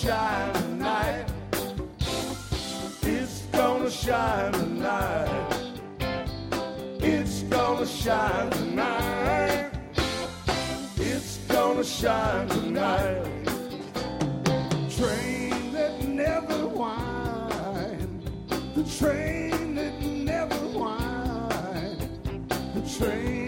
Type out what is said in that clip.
shine tonight. It's gonna shine tonight. It's gonna shine tonight. It's gonna shine tonight. Train that never winds. The train that never winds. The train